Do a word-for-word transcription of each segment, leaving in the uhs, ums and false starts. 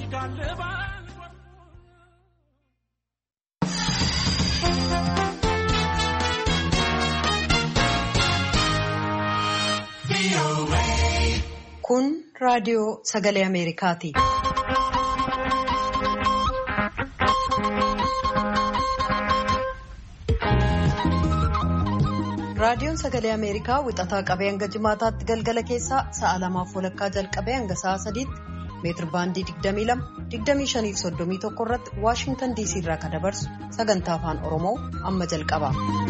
Kun raadiyoo sagalee Ameerikaati. Raadiyoon sagalee Ameerikaa wixataa qabee hanga jimaataatti galgala keessaa sa'a lamaaf walakkaa jalqabee hanga sa'a sadiitti meetir baandii digdamii lama digdamii shanii fi soddomii tokko irratti Waashingtan diisii irraa kan dabarsu sagantaa afaan Oromoo amma jalqaba.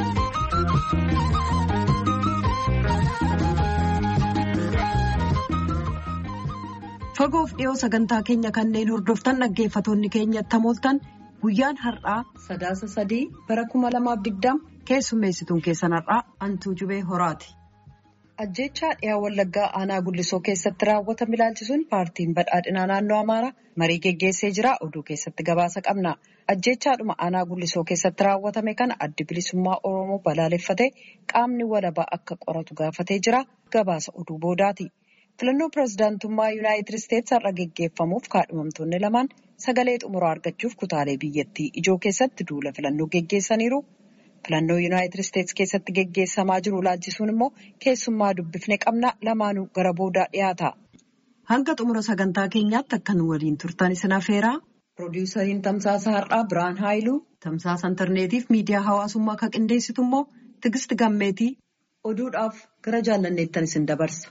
Fagoof dhiyoo sagantaa keenya kanneen hordoftan dhaggeeffatoonni keenya tamooltan guyyaan har'aa sadaasa sadii bara kuma lamaaf digdama keessummeessituun keessan har'aa Antuu Jubee Horaati. Ajjeechaa dhiyaa Wallaggaa aanaa Gullisoo keessatti raawwatame ilaalchisuun paartiin badhaadhinaa naannoo Amaaraa marii geggeessee jira. Oduu keessatti gabaasa qabna. Ajjeechaadhuma aanaa Gullisoo keessatti raawwatame kana addi bilisummaa Oromoo balaaleffatee qaamni walabaa akka qoratu gaafatee jira. Gabaasa oduu boodaati. Filannoo pirezidaantummaa Yuunaayitid Isteetsi har'a geggeeffamuuf kaadhimamtoonni lamaan sagalee xumuraa argachuuf kutaalee biyyattii ijoo keessatti duula filannoo geggeessaniiru. Filannoo Yuunaayitid Isteetsi keessatti geggeessamaa jiru ilaalchisuun immoo keessummaa dubbifne qabna. Lamaanuu gara boodaa dhiyaata. Hanga xumura sagantaa keenyaatti akka nu waliin turtan isin afeeraa. Piroodyuusariin Tamsaasa Har'aa Biraan Haayiluu, Tamsaasa Intarneetiif miidiyaa hawaasummaa kan qindeessitu immoo Tigist Gammeetii. Oduudhaaf gara jaallanneettan isin dabarsa.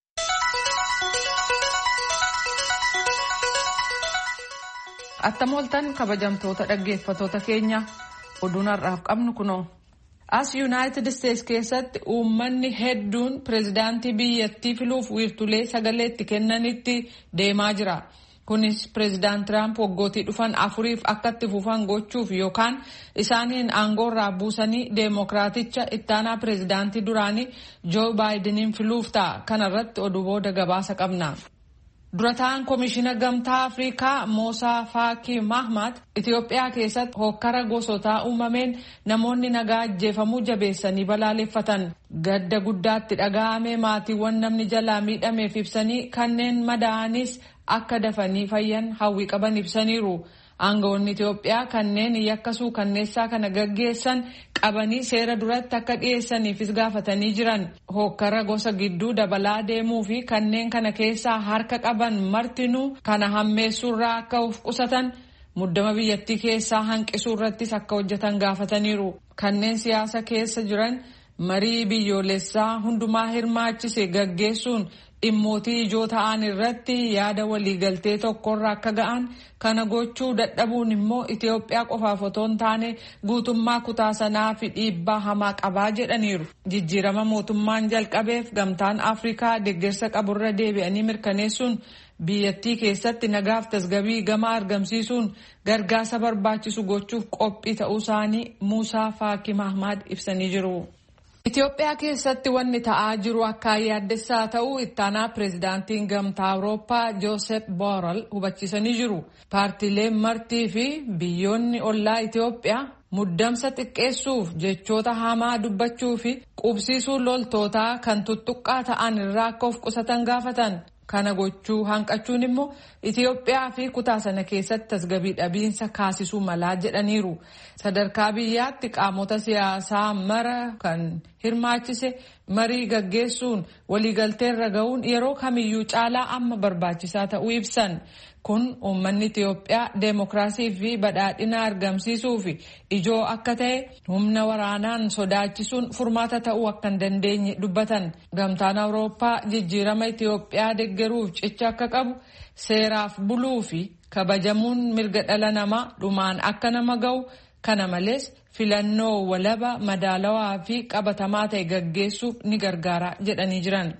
Attamooltan kabajamtoota dhaggeeffatoota keenya oduun har'aaf qabnu kunoo. As Yuunaayitid Isteetsi keessatti uummanni hedduun pirezidaantii biyyattii filuuf wiirtulee sagalee itti kennanitti deemaa jira. Kunis pirezidaant Tiraamp waggootii dhufan afuriif akka itti fufan gochuuf yookaan isaaniin aangoorraa buusanii deemokiraaticha ittaanaa pirezidaantii duraanii Joo Baayidiniin filuuf ta'a. Kanarratti oduu booda gabaasa qabna. Durataan Komishina Gamtaa Afrikaa Moosaa Faakii Mahmad Itiyoophiyaa keessatti hokkara gosotaa uumameen namoonni nagaa ajjeefamuu jabeessanii balaaleffatan. Gadda guddaatti dhaga'ame maatiiwwan namni jalaa miidhameef ibsanii kanneen madaa'anis akka dafanii fayyan hawwii qaban ibsaniiru. Aangawoonni Itiyoophiyaa kanneen yakkasuu kanneessaa kana gaggeessan qabanii seera duratti akka dhiyeessaniifis gaafatanii jiran. Hokkara gosa gidduu dabalaa deemuu fi kanneen kana keessaa harka qaban martinuu kana hammeessuurraa akka of qusatan muddama biyyattii keessaa hanqisuu irrattis akka hojjetan gaafataniiru. Kanneen siyaasa keessa jiran marii biyyoolessaa hundumaa hirmaachise gaggeessuun dhimmootii ijoo ta'an irratti yaada waliigaltee tokkorra akka ga'an kana gochuu dadhabuun immoo Itiyoophiyaa qofaaf otoo hin taane guutummaa kutaa sanaa fi dhiibbaa hamaa qabaa jedhaniiru. Jijjiirama mootummaan jalqabeef gamtaan Afrikaa deeggarsa qaburra deebi'anii mirkaneessuun biyyattii keessatti nagaaf tasgabii gamaa argamsiisuun gargaarsa barbaachisu gochuuf qophii ta'uu isaanii Muusaa Faakii Mahmad ibsanii jiru. Itiyoophiyaa keessatti wanni ta'aa jiru akka yaaddessaa ta'uu ittaanaa pirezidaantiin gamtaa Awurooppaa Joosep Borrell hubachiisanii jiru. Paartiileen martii fi biyyoonni ollaa Itiyoophiyaa muddamsa xiqqeessuuf jechoota hamaa dubbachuu fi qubsiisuu loltootaa kan tuttuqqaa ta'an irraa akka of qusatan gaafatan. Kana gochuu hanqachuun immoo Itiyoophiyaa fi kutaa sana keessatti tasgabii dhabiinsa kaasisuu malaa jedhaniiru. Sadarkaa biyyaatti qaamota siyaasaa mara kan hirmaachise marii gaggeessuun waliigalteerra ga'uun yeroo kamiyyuu caalaa amma barbaachisaa ta'uu ibsan. Kun uummanni Itiyoophiyaa deemokiraasii fi badhaadhina argamsiisuuf ijoo akka ta'e humna waraanaan sodaachisuun furmaata ta'uu akka hin dandeenye dubbatan. Gamtaan Awurooppaa jijjiirama Itiyoophiyaa deeggaruuf cicha akka qabu seeraaf buluu fi kabajamuun mirga dhala namaa dhumaan akka nama ga'u kana malees filannoo walaba madaalawaa fi qabatamaa ta'e gaggeessuuf ni gargaara jedhanii jiran.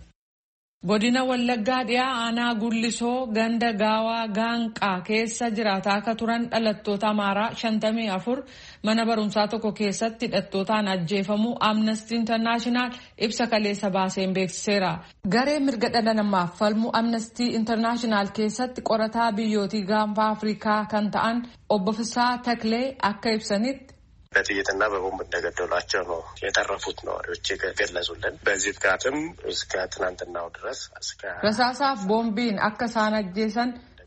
Godina Wallaggaa dhiyaa aanaa Gullisoo ganda gaawaa gaanqaa keessa jiraataa akka turan dhalattoota Amaaraa shantamii afur mana barumsaa tokko keessatti hidhattootaan ajjeefamuu Amnesty International ibsa kaleessa baaseen beeksiseera. Garee mirga dhala namaaf falmu Amnesty International keessatti qorataa biyyootii gaanfa Afrikaa kan ta'an obbo Fisaa Taklee akka ibsanitti በጥይትና በቦምብ እንደገደሏቸው ነው የተረፉት ነዋሪዎች የገለጹልን። በዚህ ጥቃትም እስከ ትናንትናው ድረስ እስከ ረሳሳፍ ቦምቢን akka isaan ajjeesan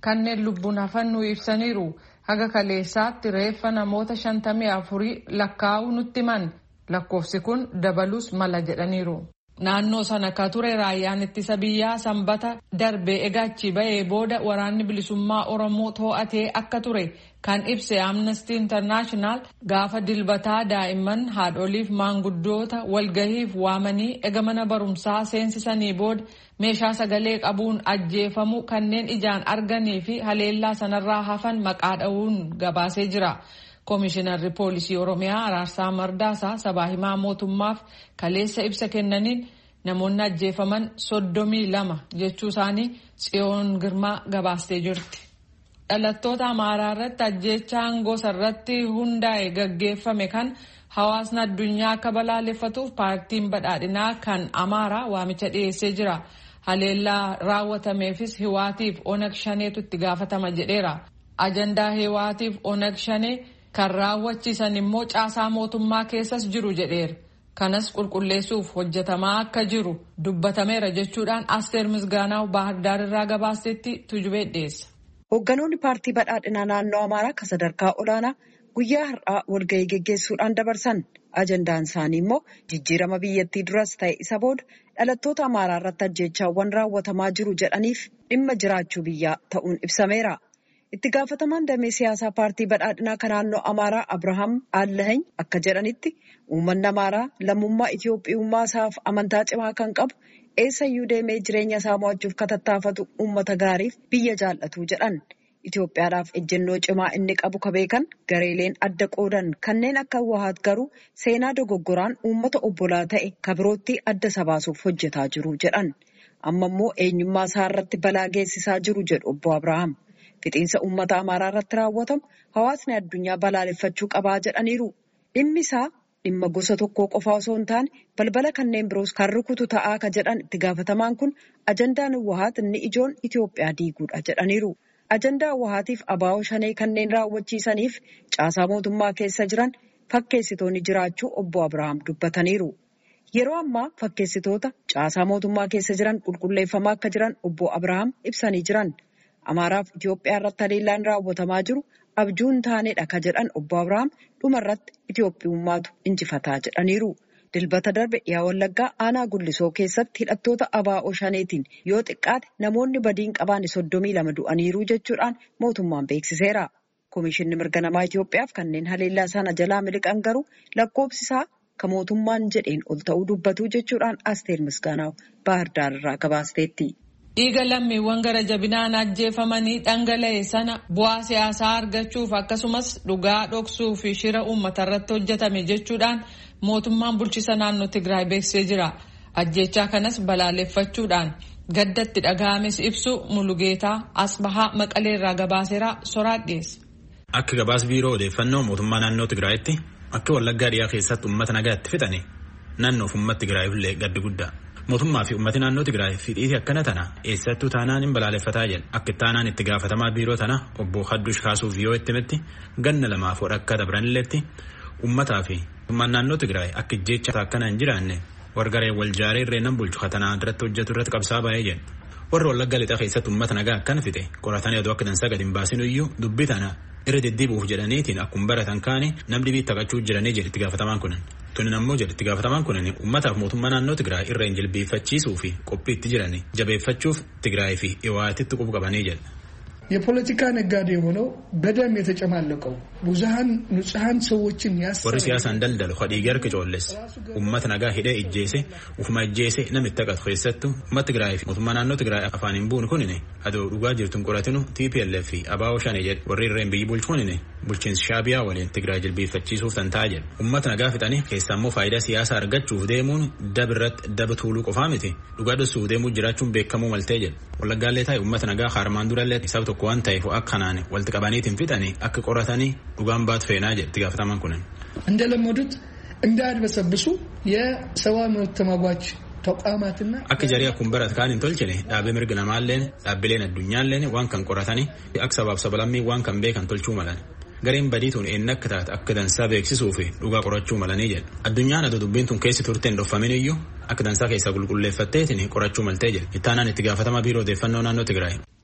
kanneen lubbuun hafan nu ibsaniiru. Haga kaleessaatti reeffa namoota shantamii afurii lakkaa'uu nutti himan. Lakkoofsi kun dabalus mala jedhaniiru. Naannoo sana ka ture raayyaan ittisa biyyaa sanbata darbee eegaachi ba'ee booda waraanni bilisummaa Oromoo to'atee akka ture kan ibse Amnesty International gaafa dilbataa daa'imman haadholiif maanguddoota walgahiif waamanii ega mana barumsaa seensisanii booda meeshaa sagalee qabuun ajjeefamu kanneen ijaan arganii fi haleellaa sanarraa hafan maqaa dha'uun gabaasee jira. Komishinarri Poolisii Oromiyaa Araarsaa Mardaasaa sabaa himaa mootummaaf kaleessa ibsa kennaniin namoonni ajjeefaman soddomii lama jechuu isaanii Tsiyoon Girmaa gabaastee jirti. Dhalattoota Amaaraa irratti ajjeechaan gosa irratti hundaa'e gaggeeffame kan hawaasni addunyaa akka balaaleffatuuf paartiin badhaadhinaa kan Amaaraa waamicha dhiyeessee jira. Haleellaa raawwatameefis Hiwaatiif Onag Shaneetu itti gaafatama jedheera. Ajandaa Hiwaatiif Onag Shanee kan raawwachiisan immoo caasaa mootummaa keessas jiru jedheera. Kanas qulqulleessuuf hojjetamaa akka jiru dubbatameera jechuudhaan Asteer Misgaanaaw Baahirdaar irraa gabaastetti tujubee dhiyeessa. Hoogganoonni paartii badhaadhinaa naannoo Amaaraa kan sadarkaa olaanaa guyyaa har'aa walgahii geggeessuudhaan dabarsan. Ajandaan isaanii immoo jijjiirama biyyattii duras ta'e isa booda dhalattoota Amaaraa irratti ajjeechaawwan raawwatamaa jiru jedhaniif dhimma jiraachuu biyyaa ta'uun ibsameera. Itti gaafatamaan damee siyaasaa paartii badhaadhinaa kan naannoo Amaaraa Abrahaam Allahany akka jedhanitti uummanni Amaaraa lammummaa Itiyoophiyummaa isaaf amantaa cimaa kan qabu eessayyuu deemee jireenya isaa mo'achuuf katattaafatu uummata gaariif biyya jaallatu jedhan. Itiyoophiyaadhaaf ejjennoo cimaa inni qabu ka beekan gareeleen adda qoodan kanneen akka Wahaat garuu seenaa dogoggoraan uummata obbolaa ta'e ka birootti adda sabaasuuf hojjetaa jiru jedhan. Amma immoo eenyummaa isaa irratti balaa geessisaa jiru jedhu obbo Abrahaam. Fixiinsa uummata Amaaraa irratti raawwatamu hawaasni addunyaa balaaleffachuu qabaa jedhaniiru. Dhimmi isaa dhimma gosa tokkoo qofaa osoo hin taane balbala kanneen biroos kan rukutu ta'aa ka jedhan itti gaafatamaan kun ajandaan Wahaat inni ijoon Itiyoophiyaa diiguudha jedhaniiru. Ajandaa Wahaatiif abaa'oo shanee kanneen raawwachiisaniif caasaa mootummaa keessa jiran fakkeessitoonni jiraachuu obbo Abrahaam dubbataniiru. Yeroo ammaa fakkeessitoota caasaa mootummaa keessa jiran qulqulleeffamaa akka jiran obbo Abrahaam ibsanii jiran. Amaaraaf Itiyoophiyaa irratti haleellaan raawwatamaa jiru abjuun taanedha ka jedhan obbo Abrahaam dhuma irratti Itiyoophiyummaatu injifataa jedhaniiru. Dilbata darbe dhiyaa Wallaggaa aanaa Gullisoo keessatti hidhattoota abaa'oo shaneetiin yoo xiqqaate namoonni badiin qabaane soddomii lama du'aniiru jechuudhaan mootummaan beeksiseera. Komishinni mirga namaa Itiyoophiyaaf kanneen haleellaa sana jalaa miliqan garuu lakkoofsisaa ka mootummaan jedheen ol ta'uu dubbatu jechuudhaan Asteer Misgaanaaw Baahirdaar irraa gabaasteetti. Dhiiga lammiiwwan gara jabinaan ajjeefamanii dhangala'e sana bu'aa siyaasaa argachuuf akkasumas dhugaa dhoksuu fi shira uummata irratti hojjetame jechuudhaan mootummaan bulchiisa naannoo Tigraay beeksisee jira. Ajjeechaa kanas balaaleffachuudhaan gaddatti dhaga'ames ibsu Mulugeetaa Asbahaa Maqalee irraa gabaaseera soraat dhiyeesse. Akka gabaas biiroo odeeffannoo mootummaa naannoo Tigraayitti akka Wallaggaa dhiyaa keessatti uummata nagaatti fixanii naannoof uummata Tigraayillee gaddi guddaa. Mootummaa fi uummati naannoo Tigraay fidhiiti akkana tana eessattuu taanaan hin balaaleffataa jedha. Akka itti aanaan itti gaafatamaa biiroo tana obbo Haddush kaasuuf yoo itti himetti ganna lamaaf akka dabranilleetti uummataa fi mootummaan naannoo Tigraay akka jecha akkana hin jiraanne wargaree wal jaaree irreennan bulchu katanaa irratti hojjetu irratti qabsaa baay'ee jedha. Warra Wallaggaa lixaa keessatti uummata nagaa akkana fixe qoratanii aduu akka dansaa gadi hin baasin iyyuu dubbii tana irra deddeebi'uuf jedhaniitiin akkuma baratan kaane namni biitti taphachuu jiranii jedhe itti gaafatamaan kun. Tunin ammoo jedhe itti gaafatamaan kun uummataaf mootummaa naannoo Tigraay irra hin jilbeeffachiisuu fi qophii itti jiranii jabeeffachuuf Tigraay fi Iwaatitti qubu qabanii jedha. የፖለቲካ ነጋዴ ሆነው በደም የተጨማለቀው ብዙሃን ንጹሃን ሰዎችን ያስ ወር ሲያሳን ደልደል ኸዲገር ከጆለስ ኡመት ነጋ ሄደ እጄሴ ኡፍማ እጄሴ ነምተቀት ኸይሰቱ ኡመት ትግራይ ኡፍማ ናኖ ትግራይ አፋኒን ቡን ኩንኔ አዶ ዱጋ ጅርቱን ቆራቲኑ ቲፒኤልኤፍ አባው ሻኔ ጀድ ወር ሬን ቢይ ቡልቹ ኩንኔ ቡልቺን ሻቢያ ወለን ትግራይ ጅልቢ ፈቺሱ ፈንታጀ ኡመት ነጋ ፍጠኒ ከሳሞ ፋይዳ ሲያሳ አርጋቹ ደሙን ደብረት ደብቱሉ ቆፋሚቲ ዱጋ ደሱ ደሙ ጅራቹን በከሙ መልተጀ ወለጋሌታይ ኡመት ነጋ ኻርማን ዱራለት ሰብቶ waan ta'eef akkanaan walitti qabaniitiin fixanii akka qoratanii dhugaan baatu feenaa jedhe gaafataman kunin. እንደለመዱት እንዳያድበሰብሱ የሰብአዊ መብት ተሟጋች ተቋማትና akka jarii akkuma barat kaan hin tolchine dhaabee mirga namaalleen dhaabbileen addunyaalleen waan kan qoratanii akka sabaaf sabalammii waan kan beekan tolchuu malan. Gareen badiituun eenyu akka taate akka dansaa beeksisuu fi dhugaa qorachuu malanii jedha. Addunyaan adda dubbiin tun keessi turteen dhoffamin iyyuu akka dansaa keessaa qulqulleeffatteetiin qorachuu maltee jedha. Ittaanaan itti gaafatamaa biiroo odeeffannoo naannoo Tigraay.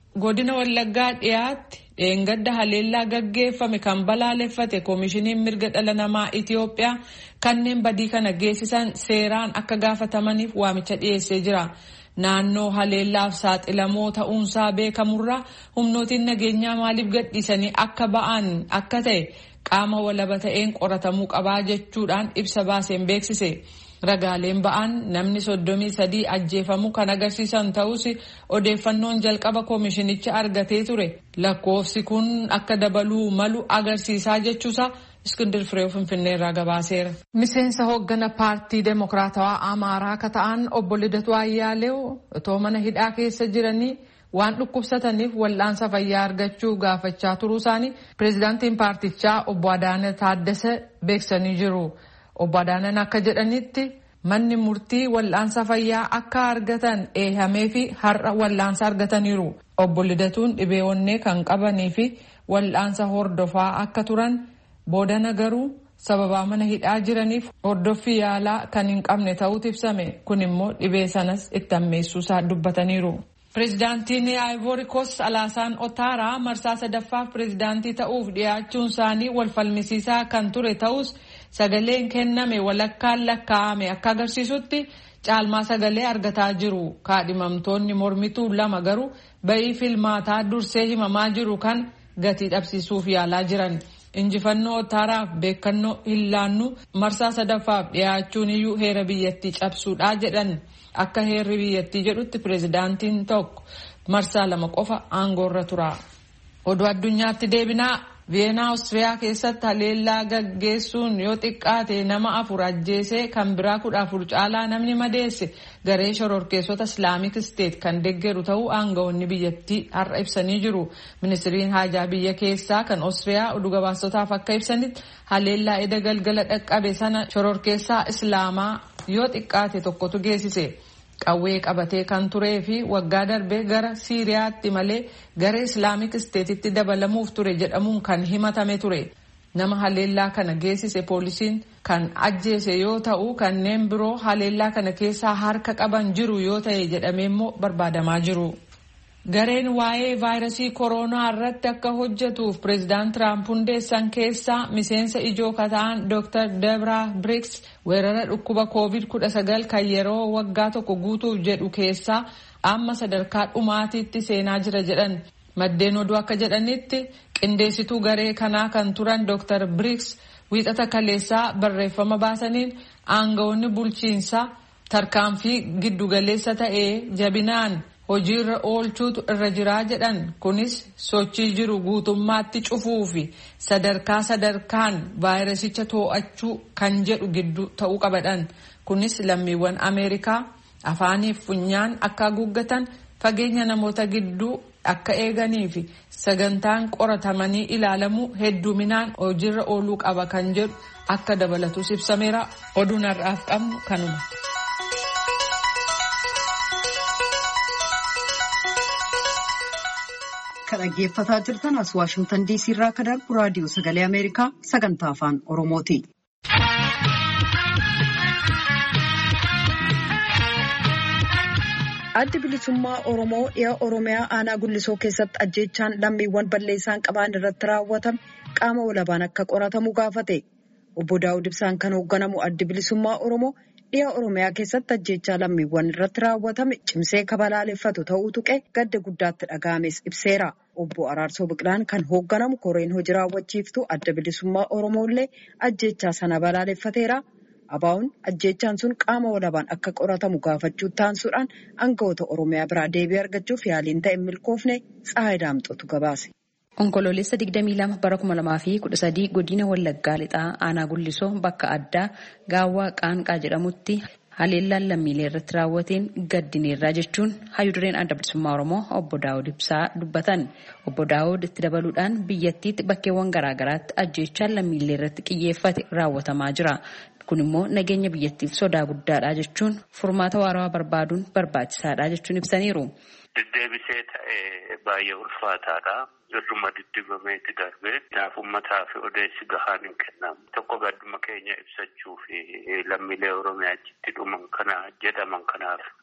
Godina Wallaggaa dhiyaatti dheengadda haleellaa gaggeeffame kan balaaleffate koomishiniin mirga dhala namaa Itiyoophiyaa kanneen badii kana geessisan seeraan akka gaafatamaniif waamicha dhiyeessee jira. Naannoo haleellaaf saaxilamoo ta'uunsaa beekamurraa humnootiin nageenyaa maaliif gadhiisanii akka ba'an akka ta'e qaama walaba ta'een qoratamuu qabaa jechuudhaan ibsa baaseen beeksise. Ragaaleen ba'an namni soddomii sadii ajjeefamuu kan agarsiisan ta'us odeeffannoon jalqaba koomishinicha argatee ture. Lakkoofsi kun akka dabaluu malu agarsiisaa jechuusaa Iskindir Firee Finfinnee irraa gabaaseera. Miseensa hooggana paartii Demokiraatawaa Amaaraa akka ta'an obbo Lidatuu Ayyaalew otoo mana hidhaa keessa jiranii waan dhukkubsataniif wal'aansa fayyaa argachuu gaafachaa turuu isaanii pireezidaantiin paartichaa obbo Adaanaa Taaddasee beeksanii jiru. Obbo Adaanaan akka jedhanitti manni murtii wal'aansa fayyaa akka argatan eehamee fi har'a wal'aansa argataniiru. Obbo Lidatuun dhibee onnee kan qabanii fi wal'aansa hordofaa akka turan boodana garuu sababaa mana hidhaa jiraniif hordoffii yaalaa kan hin qabne ta'uutu ibsame. Kun immoo dhibee sanas itti ammeessuusaa dubbataniiru. Pireezidaantiin Ivory Coast Alaasaan Otaaraa marsaa sadaffaaf pireezidaantii ta'uuf dhiyaachuun isaanii wal falmisiisaa kan ture ta'us sagaleen kenname walakkaan lakkaa'ame akka agarsiisutti caalmaa sagalee argataa jiru. Kaadhimamtoonni mormituu lama garuu ba'ii filmaataa dursee himamaa jiru kan gatii dhabsiisuuf yaalaa jiran. Injifannoo Otaaraaf beekannoo hin laannu marsaa sadaffaaf dhiyaachuun iyyuu heera biyyattii cabsuudhaa jedhan. Akka heerri biyyattii jedhutti pireezidaantiin tokko marsaa lama qofa aangoorra tura. Oduu addunyaatti deebinaa Veenaa Oostiriyaa keessatti haleellaa gaggeessuun yoo xiqqaate nama afur ajjeesee kan biraa kudha afur caalaa namni madeesse garee shororkeessota Islaamik Isteet kan deeggaru ta'uu aangawoonni biyyattii har'a ibsanii jiru. Ministiriin haajaa biyya keessaa kan Oostiriyaa oduu gabaastotaaf akka ibsanitti haleellaa eda galgala dhaqqabe sana shororkeessaa Islaamaa yoo xiqqaate tokkotu geessise. Qawwee qabatee kan turee fi waggaa darbee gara Siiriyaatti malee gara Islaamik Isteetitti dabalamuuf ture jedhamuun kan himatame ture. Nama haleellaa kana geessise poolisiin kan ajjeese yoo ta'u kanneen biroo haleellaa kana keessaa harka qaban jiru yoo ta'e jedhamee immoo barbaadamaa jiru. Gareen waa'ee vaayirasii koronaa irratti akka hojjetuuf pireezidaant Tiraamp hundeessan keessaa miseensa ijoo kata'an Dooktar Debraa Biriks weerara dhukkuba koovid kudha sagal kan yeroo waggaa tokko guutuuf jedhu keessaa amma sadarkaa dhumaatiitti seenaa jira jedhan. Maddeen oduu akka jedhanitti qindeessituu garee kanaa kan turan Dooktar Biriks wiixata kaleessaa barreeffama baasaniin aangawoonni bulchiinsaa tarkaanfii giddugaleessa ta'ee jabinaan hojiirra oolchuutu irra jiraa jedhan. Kunis sochii jiru guutummaatti cufuu fi sadarkaa sadarkaan vaayirasicha to'achuu kan jedhu gidduu ta'uu qabadhan. Kunis lammiiwwan Ameerikaa afaaniif funyaan akka haguuggatan fageenya namoota gidduu akka eeganii fi sagantaan qoratamanii ilaalamu hedduminaan hojiirra ooluu qaba kan jedhu akka dabalatus ibsameera. Oduun har'aaf qabnu kanuma. Kan dhaggeeffataa jirtan as Waashingtan diisii irraa kan darbu raadiyoo sagalee Ameerikaa sagantaa afaan Oromooti. Addi bilisummaa Oromoo dhiya Oromiyaa aanaa Gullisoo keessatti ajjeechaan lammiiwwan balleessaan qaban irratti raawwatame qaama walabaan akka qoratamu gaafate. Obbo Daawud Ibsaan kan hoogganamu addi bilisummaa Oromoo dhiya Oromiyaa keessatti ajjeechaa lammiiwwan irratti raawwatame cimsee kabalaaleffatu ta'uu tuqe gadda guddaatti dhaga'ames ibseera. Obbo Araarsoo Biqilaan kan hoogganamu koreen hojii raawwachiiftu adda bilisummaa Oromoo illee ajjeechaa sana balaaleffateera. Abaa'uun ajjeechaan sun qaama walabaan akka qoratamu gaafachuu taansuudhaan aangawoota Oromiyaa biraa deebii argachuuf yaaliin ta'e milkoofne Tsahaay Daamxootu gabaase. Onkoloolessa digdamii lama bara kuma lamaa fi kudha sadii godina Wallaggaa lixaa aanaa Gullisoo bakka addaa Gaawwaa Qaanqaa jedhamutti haleellaan lammiilee irratti raawwateen gaddineerraa jechuun hayyudureen adda bilisummaa Oromoo obbo Daawud Ibsaa dubbatan. Obbo Daawud itti dabaluudhaan biyyattiitti bakkeewwan garaagaraatti ajjeechaan lammiilee irratti xiyyeeffate raawwatamaa jira. Kun immoo nageenya biyyattiif sodaa guddaadha jechuun furmaata waaraa barbaaduun barbaachisaadha jechuun ibsaniiru. Deddeebisee ta'ee baay'ee ulfaataadha. Irruma diddibameetti darbee kanaaf uummataa fi odeessi gahaan hin kennamu. Tokko gadduma keenya ibsachuu fi lammiilee Oromiyaa achitti dhuman kana jedhaman kanaaf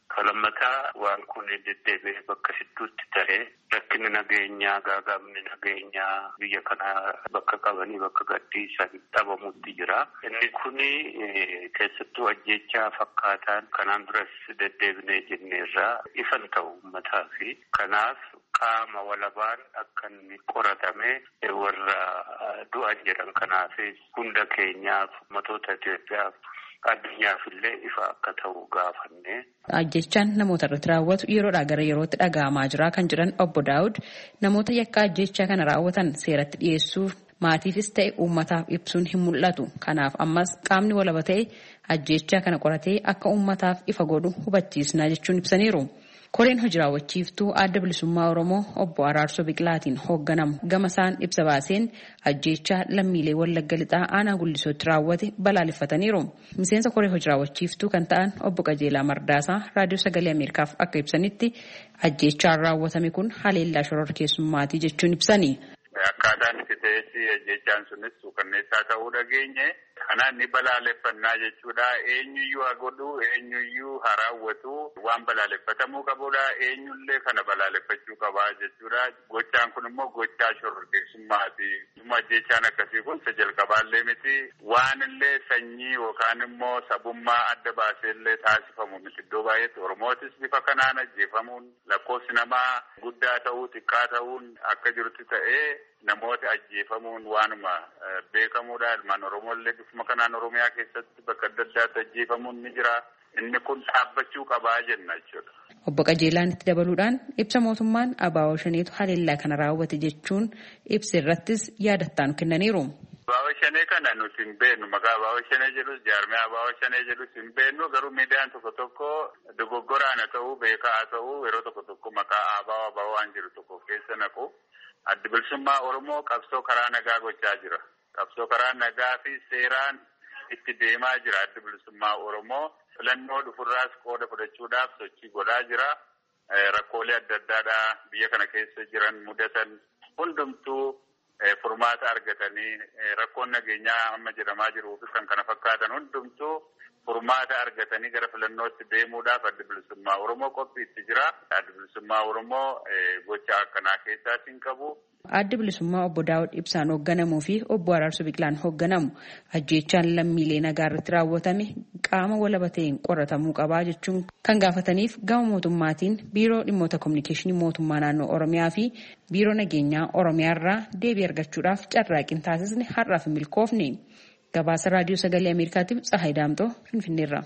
Kalammataa waan kun deddeebi'ee bakka hedduutti ta'e rakkinni nageenyaa gaaga'amni nageenyaa biyya kana bakka qabanii bakka gadhiisan dhabamutti jira. Inni kuni keessattuu ajjechaa fakkaataan kanaan duras deddeebinee jenneerraa ifan ta'u uummataa fi kanaaf qaama walabaan akka inni qoratame warra du'an jedhan kanaafis hunda keenyaaf ummatoota Itoophiyaaf addunyaaf illee ifa akka ta'u gaafanne. Ajjechaan namoota irratti raawwatu yeroodhaa gara yerootti dhaga'amaa jira kan jedhan obbo Daawud namoota yakka ajjechaa kana raawwatan seeratti dhiyeessuuf maatiifis ta'e uummataaf ibsuun hin mul'atu. Kanaaf ammas qaamni walaba ta'e ajjechaa kana qoratee akka uummataaf ifa godhu hubachiisnaa jechuun ibsaniiru. Koreen hojii raawwachiiftuu adda bilisummaa Oromoo obbo Araarsoo Biqilaatiin hoogganamu gama isaan ibsa baaseen ajjechaa lammiilee Wallagga Lixaa aanaa Guldisootti raawwate balaaleffataniiru. Miseensa koree hojii raawwachiiftuu kan ta'an obbo Qajeelaa Mardaasaa raadiyoo sagalee Ameerikaaf akka ibsanitti ajjechaan raawwatame kun haleellaa shororkeessummaatii jechuun ibsani. Akkaataan itti ta'etti ajjechaan sunis suukanneessaa ta'uu dhageenye. Kanaan ni balaaleffannaa jechuudha. Eenyuyyuu haa godhu, eenyuyyuu haa raawwatu waan balaaleffatamuu qabudha. Eenyullee kana balaaleffachuu qabaa jechuudha. Gochaan kun immoo gochaa shororkeessummaati. Ajjechaan akkasii kun isa jalqabaallee miti. Waan illee sanyii yookaan immoo sabummaa adda baaseellee taasifamu miti. Iddoo baay'eetti Oromootis bifa kanaan ajjeefamuun lakkoofsi namaa guddaa ta'uu xiqqaa ta'uun akka jirutti ta'ee namoota ajjeefamuun waanuma beekamuudha. Ilmaan Oromooillee bifuma kanaan Oromiyaa keessatti bakka adda addaatti ajjeefamuun ni jira. Inni kun dhaabbachuu qabaa jenna jechuudha. Obbo Qajeelaan itti dabaluudhaan ibsa mootummaan Abaawoo Shaneetu haleellaa kana raawwate jechuun ibsa irrattis yaadattaan kennaniiru. Abaawoo Shanee kana nuti hin beeknu. Maqaa Abaawoo Shanee jedhus jaarmee Abaawoo Shanee jedhus hin beeknu. Garuu miidiyaan tokko tokko dogoggoraan haa ta'uu beekaa haa ta'uu yeroo tokko tokko maqaa Abaawoo Abaawoo waan jiru tokko keessa naqu. Addi bilisummaa Oromoo qabsoo karaa nagaa gochaa jira. Qabsoo karaa nagaa fi seeraan itti deemaa jira. Addi bilisummaa Oromoo filannoo dhufurraas qooda fudhachuudhaaf sochii godhaa jira. Rakkoolee adda addaadhaa biyya kana keessa jiran mudatan hundumtuu furmaata argatanii rakkoon nageenyaa amma jedhamaa jiru fi kan kana fakkaatan hundumtuu furmaata argatanii gara filannootti deemuudhaaf addi bilisummaa Oromoo qophiitti jira. Addi bilisummaa Oromoo gocha akkanaa keessaa hin qabu. Addi bilisummaa obbo Daawud Ibsaan hoogganamuu fi obbo Araarsoo Biqilaan hoogganamu ajjechaan lammiilee nagaa irratti raawwatame qaama walaba ta'een qoratamuu qabaa jechuun kan gaafataniif gama mootummaatiin biiroo dhimmoota kominikeeshinii mootummaa naannoo Oromiyaa fi biiroo nageenyaa Oromiyaa irraa deebii argachuudhaaf carraaqqiin taasisne har'aaf hin milkoofne. Gabaasa raadiyoo sagalee Ameerikaatiif Tsahaay Daamtoo Finfinneerra.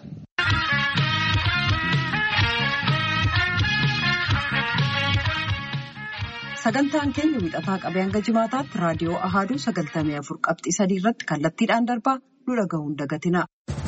Sagantaan keenya wixataa qabee hanga jimaataatti raadiyoo Ahaaduu sagaltamii afur qabxii sadii irratti kallattiidhaan darbaa nu dhaga'uun dagatina.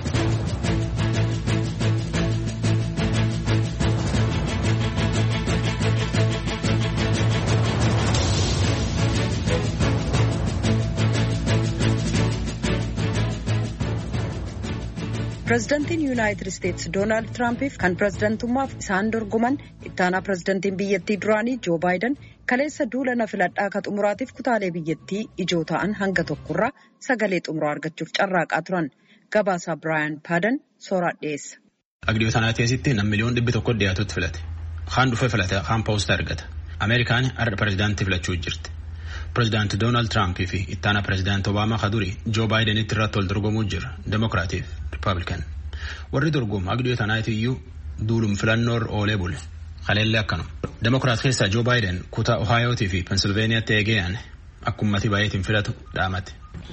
Pireezidantiin Yuunaayitid Isteetsi Doonaald Tiraampiif kan pireezidantummaaf isaan dorgoman ittaanaa pireezidantiin biyyattii duraanii Joo Baayiden kaleessa duula filannoo ka xumuraatiif kutaalee biyyattii ijoo ta'an hanga tokkorraa sagalee xumuraa argachuuf carraaqaa turan. Gabaasaa Biraayan Paadan sooraa dhiyeessa. Agdiyoo sanaa keessatti nam miliyoon dhibbi tokko dhiyaatutti filate. Kaan dhufee filate kaan poostaa argata. Ameerikaan har'a pireezidaantii filachuu jirti. Pireezidaantii Doonaald Tiraamp fi ittaanaa pireezidaantii Obaamaa kaduri Joo Baayidenitti irratti wal dorgomuu jira. Demokiraatiif Rippaabilikan. Warri dorgomu agdiyoo tanaatiyyuu duulum filannoo oolee bule. Haleellee akkanuma. Demokiraat keessaa Joo Baayiden kutaa Ohaayootii fi Pensilveeniyaatti eegeeyaan akkumatti baay'eetiin filatu dhaamate.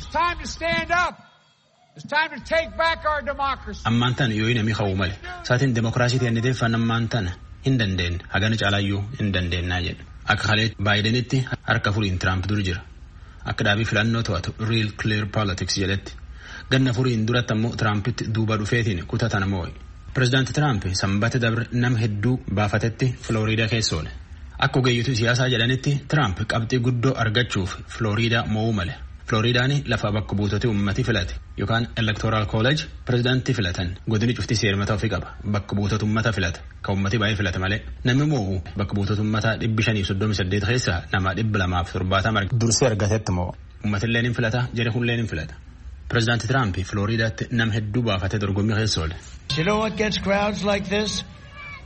Ammaan tana yoo inni hawwu malee saatiin demokiraasii ta'anii deeffan ammaan tana hin dandeenye hagana caalaayyuu hin dandeennaa jedhu. Akka halee Baayidenitti harka furiin Tiraamp dur jira. Akka dhaabii filannoo to'atu Real Clear Politics jedhetti. Ganna furiin duratti ammoo Tiraampitti duuba dhufeetiin kutaa tana moo'e. Pireezidaantii Tiraamp sanbata dabre nama hedduu baafatetti Filooriidaa keessa oole. Akka ogeeyyituu siyaasaa jedhanitti Tiraamp qabxii guddoo argachuuf Filooriidaa moo'uu male. Filooriidaan lafa bakka buutota uummatii filate yookaan Electoral College pireezidaantii filatan godini cufti seermataa ofii qaba. Bakka buutota uummataa filata. Kan uummatii baay'ee filate malee. Namni moo'u bakka buutota uummataa dhibbi shanii soddomii saddeet keessaa nama dhibba lamaaf torbaatama dursee argatetti moo'u. Uummatillee ni filata jedhe hullee ni filata. Pireezidaantii Tiraamp Filooriidaatti nama hedduu baafatee dorgommii keessa oole. You know what gets crowds like this?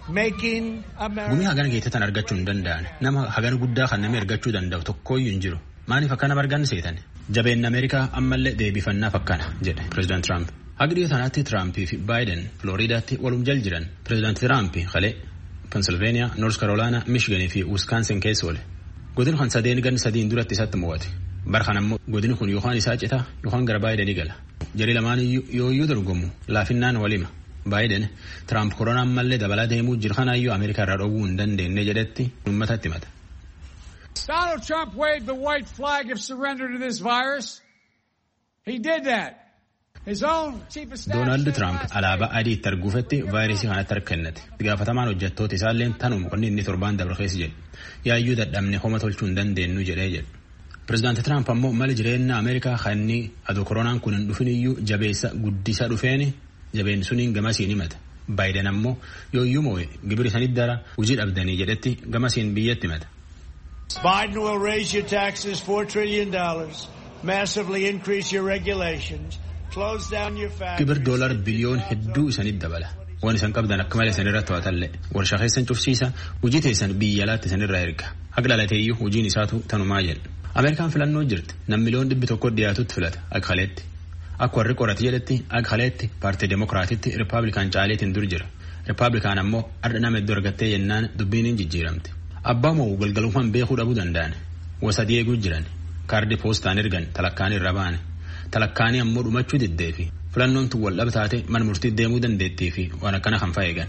Gumii hagana geettetan argachuu hin danda'an nama hagana guddaa kan namni argachuu danda'u tokkooyyuu hin jiru. Maaliif akkana bargan seetan? Jabeen Ameerikaa ammallee deebifannaaf akkana jedhe President Trump. Hagdii tanaatti Trumpii fi Biden Floridaatti walum jal jiran. President Trump qalee Pennsylvania, North Carolina, Michigan fi Wisconsin keessa oole. Godin kan sadeen gan sadiin duratti isatti mo'ate. Barkan ammoo godin kun yookaan isaa citaa yookaan gara Biden gala. Jari lamaan yooyyuu dorgomu laafinnaan walima. Biden Trump koronaan mallee dabalaa deemuu jirkanaayyuu Ameerikaa irraa dhowwuu hin dandeenye jedhetti uummatatti himata. Donald Trump waved the white flag of surrender to this virus. He did that. His own chief of staff. Donald Trump alaabaa adii itti arguufatti vaayirasii kanatti harka kennate. Gaafatamaan hojjettoota isaallee tanuma qonni inni torbaan dabre keessa jedhe. Yaayyuu dadhabne homa tolchuu hin dandeenyu jedhee jedhe. President Trump ammoo mala jireenya Ameerikaa kanni adoo koronaan kun hin dhufin iyyuu jabeessa guddisa dhufeeni jabeen suniin gamasiin himata. Biden ammoo yooyyuu moo'e gibira sanit dara hojii dhabdanii jedhetti gamasiin biyyatti himata. Biden will raise your taxes four trillion dollars, massively increase your regulations, close down your factories. Gibir doolar biliyoon hedduu isanit dabala. Waan isan qabdan akka malee isan irratti to'atallee warshaa keessan cufsiisa hojii teessan biyya alaatti isan irraa erga. Haga dhalateeyyuu hojiin isaatu tanumaa jedha. Ameerikaan filannoo jirti. Nam miliyoon dhibbi tokko dhiyaatutti filata akka haleetti. Akka warri qorate jedhetti akka haleetti paartii Demokiraatitti Rippaabilikaan caaleetiin dur jira. Rippaabilikaan ammoo har'a nama iddoo argattee jennaan dubbiin hin jijjiiramte. Abbaa moo galgalummaan beekuu dhabuu danda'an. Wasadii eeguu jiran. Kaardii poostaan ergan talakkaanii irra baane. Talakkaanii ammoo dhumachuu diddee fi filannoon tun wal dhabtaate mana murtii deemuu dandeettii fi waan akkana kan fa'eegan.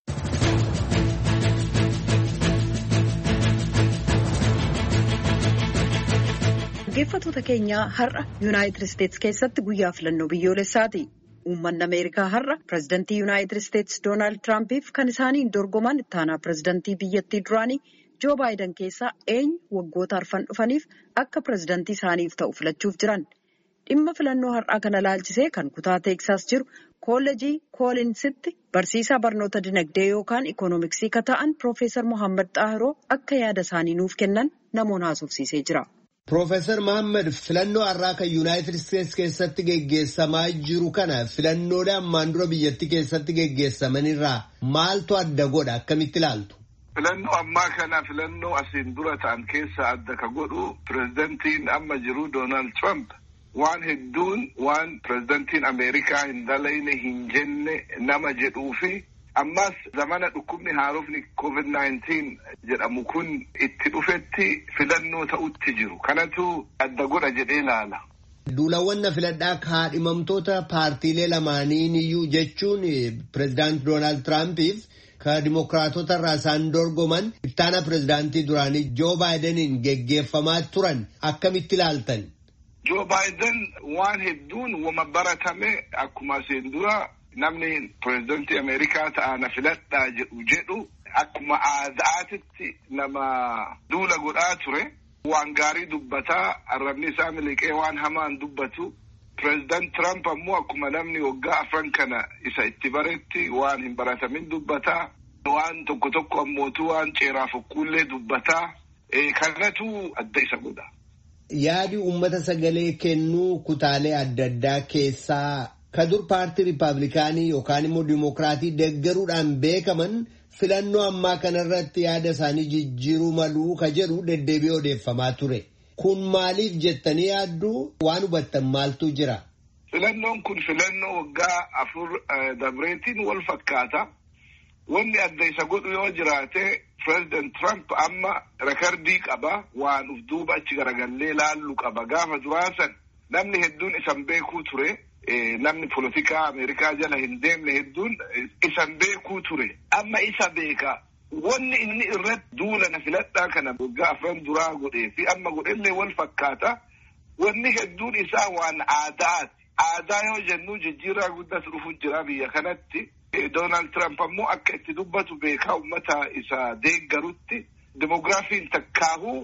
Dhaggeeffattoota keenya har'a Yuunaayitid Isteetsi keessatti guyyaa filannoo biyyoolessaati. Uummanni Ameerikaa har'a pireezidantii Yuunaayitid Isteetsi Doonaald Tiraampiif kan isaaniin dorgoman ittaanaa pireezidantii biyyattii duraanii Joo Baayiden keessaa eenyu waggoota arfan dhufaniif akka pireezidantii isaaniif ta'u filachuuf jiran. Dhimma filannoo har'aa kana laalchisee kan kutaa Teeksaas jiru Koollejii Koolinsitti barsiisaa barnoota dinagdee yookaan ikoonomiksii ka ta'an Piroofeesar Mohaammed Xaahiroo akka yaada isaanii nuuf kennan namoonni haasofsiisee jira. Piroofeesar Mohaammed filannoo har'aa kan Yuunaayitid Isteetsi keessatti geggeessamaa jiru kana filannoolee ammaan dura biyyattii keessatti geggeessamanirraa maaltu adda godha akkamitti ilaaltu? Filannoo ammaa kana filannoo asiin dura ta'an keessa adda ka godhu pireezidantiin amma jiru Doonaald Trump waan hedduun waan pireezidantiin Ameerikaa hin dalayne hin jenne nama jedhuu fi ammas zamana dhukkubni haarofni covid nineteen jedhamu kun itti dhufetti filannoo ta'utti jiru. Kanatu adda godha jedhee ilaala. Duulawwan na filadhaa kaadhimamtoota paartiilee lamaaniin iyyuu jechuun pireezidaant Doonaald Tiraampiif ka Dimookiraatota irraa isaan dorgoman ittaana pireezidaantii duraanii Joo Baayideniin geggeeffamaa turan akkamitti ilaaltan? Joo Baayiden waan hedduun wama baratame akkuma asiin dura namni pireezidantii Ameerikaa ta'ana filadhaa jedhu jedhu akkuma aadaatitti nama duula godhaa ture. Waan gaarii dubbataa arrabni isaa miliqee waan hamaan dubbatu. Pireezidaant Trump ammoo akkuma namni waggaa afran kana isa itti baretti waan hin baratamin dubbataa. Waan tokko tokko ammootu waan ceeraa fokkuullee dubbataa. Kanatu adda isa godha. Yaadi uummata sagalee kennuu kutaalee adda addaa keessaa ka dur paartii Riippaabilikaanii yookaan immoo Dimookiraatii deeggaruudhaan beekaman filannoo ammaa kanarratti yaada isaanii jijjiiruu maluu ka jedhu deddeebi'ee odeeffamaa ture. Kun maaliif jettanii yaaddu waan hubattan maaltu jira? Filannoon kun filannoo waggaa afur dabreetiin wal fakkaata. Wanni adda isa godhu yoo jiraate President Trump amma rekordii qaba waan uf duuba achi garagallee laallu qaba. Gaafa duraasan namni hedduun isan beekuu ture. Namni polotikaa Ameerikaa jala hin deemne hedduun isan beekuu ture. Amma isa beeka. Wanni inni irratti duula na filadhaa kana waggaa afran duraa godhee fi amma godhellee wal fakkaata. Wanni hedduun isaa waan aadaati. Aadaa yoo jennu jijjiirraa guddatu dhufu jira biyya kanatti. Doonaald Trump ammoo akka itti dubbatu beekaa uummata isa deeggarutti. Demogiraafiin takkaahuu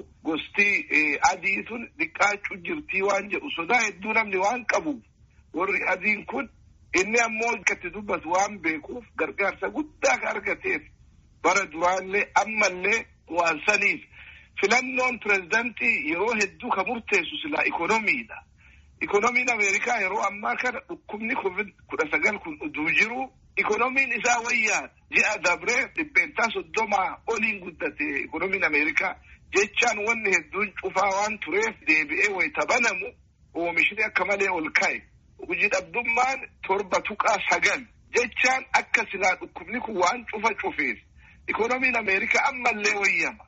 gosti adii sun xiqqaachuu jirtii waan jedhu sodaa hedduu namni waan qabu. Warri adiin kun inni ammoo akka itti dubbatu waan beekuuf gargaarsa guddaa ka argateef bara duraallee ammallee waan saniif filannoon pireezidantii yeroo hedduu ka murteessu silaa ikoonomiidha. Ikoonomiin Ameerikaa yeroo ammaa kana dhukkubni covid kudha sagal kun uduu jiru Ikonomiin isaa wayyaa ji'a dabree dhibbeentaa soddomaa oliin guddate ikonomiin Ameerikaa jechaan wanni hedduun cufaa waan tureef deebi'ee wayita banamu oomishni akka malee ol ka'e. Hojii dhabdummaan torba tuqaa sagal jechaan akka silaa dhukkubni kun waan cufa cufeef ikonomiin Ameerikaa ammallee wayyama.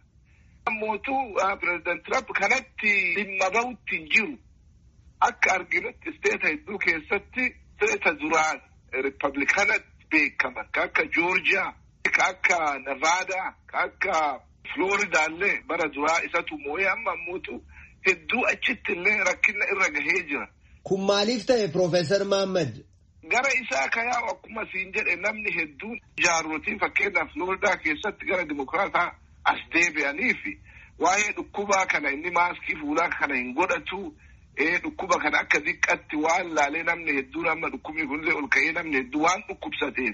Mootuu Pireezidant Trump kanatti dhimma bahutti hin jiru. Akka arginutti isteeta hedduu keessatti isteeta duraan Riippablikaanatti beekaman ka akka Joorjiyaa, ka akka Nevaadaa, ka akka Flooridaallee bara duraa isatu moo'ee amma mootuu hedduu achitti illee rakkina irra gahee jira. Kun maaliif ta'e Profeesar Mahammad? Gara isaa kayaa akkuma siin jedhe namni hedduun jaarrotiin fakkeenyaaf Flooridaa keessatti gara Dimokiraataa as deebi'anii fi waa'ee dhukkubaa kana inni maaskii fuulaa kana hin godhatu. Ee dhukkuba kana akka diqqatti waan laalee namni hedduun amma dhukkubni kunillee ol ka'ee namni hedduu waan dhukkubsateef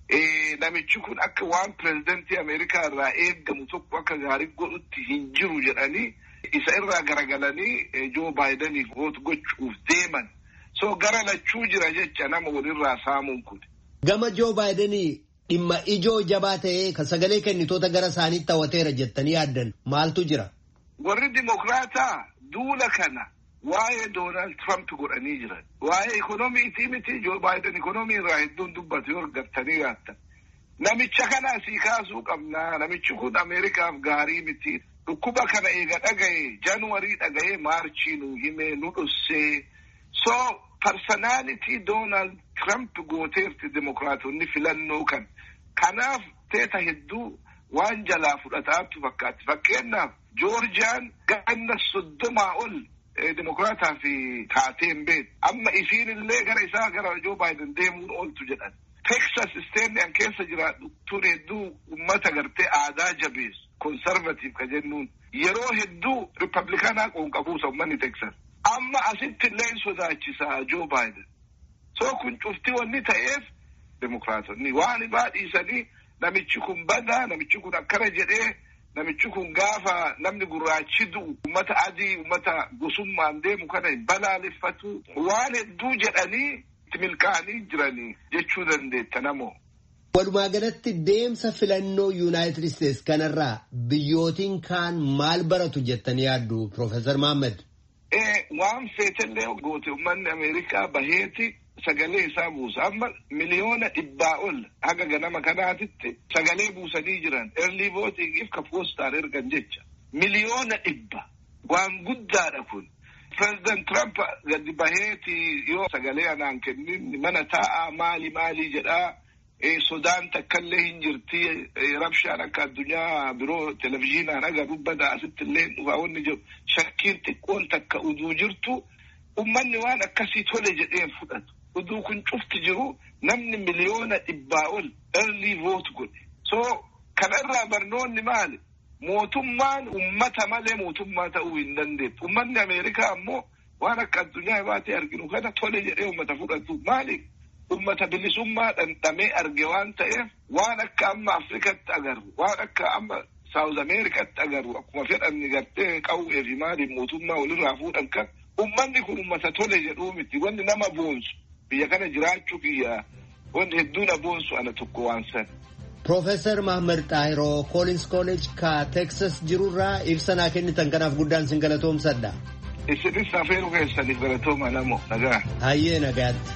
ee namichi kun akka waan pireezidantii Ameerikaa irraa eeggamu tokko akka gaarii godhutti hin jiru jedhanii isa irraa garagalanii Joo Baayidanii gochuuf deeman. So gara lachuu jira jecha nama walirraa saamuun kun. Gama Joo Baayidanii dhimma ijoo jabaa ta'ee kan sagalee kennitoota gara isaanii ta'ateera jettanii yaaddan maaltu jira? Warri Dimokiraataa duula kana waa'ee Doonaald Trump godhanii jiran. Waa'ee ikonomiitii miti Joo Baayiden ikonomii irraa hedduun dubbatu yoo argattanii yaattan. Namicha kana asii kaasuu qabna. Namichi kun Ameerikaaf gaarii miti. Dhukkuba kana eega dhagaye Januwarii dhagaye Maarchii nu hime nu dhussee. So personality Doonaald Trump gooteefti Dimokiraatonni filannoo kan. Kanaaf teeta hedduu waan jalaa fudhataatu fakkaatti. Fakkeenyaaf Joorjiyaan ganna soddomaa ol Dimokiraataa fi taateen beet amma isiin illee gara isaa gara Joo Baayiden deemuun ooltu jedhan. Texas isteenni an keessa jiraadhu tun hedduu ummata gartee aadaa jabeessu konservatiif ka jennuun yeroo hedduu Riippablikaanaa qoonqabuusa ummanni Texas. Amma asitti illee sodaachisaa Joo Baayiden. So kun cufti wanni ta'eef Dimokiraatonni waan baadhiisanii namichi kun badaa namichi kun akkana jedhee namichi kun gaafa namni gurraachi du'u ummata adii ummata gosummaan deemu kana balaaleffatu waan hedduu jedhanii itti milkaa'anii jiranii jechuu dandeetta namoo. Walumaa galatti deemsa filannoo Yuunaayitid Isteetsi kanarraa biyyootiin kaan maal baratu jettanii yaaddu Profeesar Mahammad? Ee waan feetellee goote uummanni Ameerikaa baheeti sagalee isaa buusa. Amma miliyoona dhibbaa ol haga ganama kanaatitti sagalee buusanii jiran early voting if ka poostaan ergan jecha. Miliyoona dhibba waan guddaadha kun. President Trump gadi baheeti yoo sagalee anaan kennin mana taa'aa maali maali jedhaa sodaan takkallee hin jirti rabshaan akka addunyaa biroo televizyiinaan agarru badaa asitti illee dhufaa wanni jiru shakkiin xiqqoon takka uduu jirtu ummanni waan akkasii tole jedheen fudhatu. Uduu kun cufti jiru namni miliyoona dhibbaa ol early vote godhe. So kanarraa barnoonni maali? Mootummaan ummata malee mootummaa ta'uu hin dandeettu. Ummanni Ameerikaa ammoo waan akka addunyaa baatee arginu kana tole jedhee ummata fudhatu maali? Ummata bilisummaa dhandhamee arge waan ta'eef waan akka amma Afrikatti agarru waan akka amma South Amerikatti agarru akkuma fedhanni gartee qawwee fi maaliif mootummaa walirraa fuudhan kan ummanni kun ummata tole jedhuu miti wanni nama boonsu. Biyya kana jiraachuu kiyya wanti hedduun aboonsu ana tokko waan san. Profeesar Mahammad Xaahiroo Collins College ka Texas jirurraa ibsa naa kennitan kanaaf guddaan sin galatoomsadha. Isinis afeeruu keessaniif galatooma namoo nagaa. Hayyee nagaatti.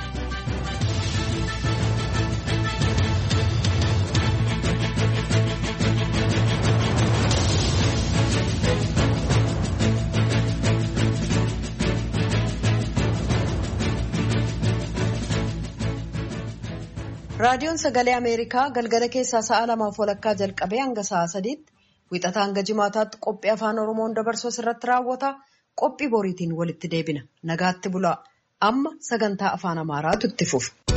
Raadiyoon Sagalee Ameerikaa galgala keessaa sa'a lamaaf walakkaa jalqabee hanga sa'a sadiitti wixataa hanga jimaataatti qophii afaan Oromoon dabarsu irratti raawwata. Qophii boriitiin walitti deebina. Nagaatti bulaa. Amma sagantaa afaan Amaaraatu itti fufa.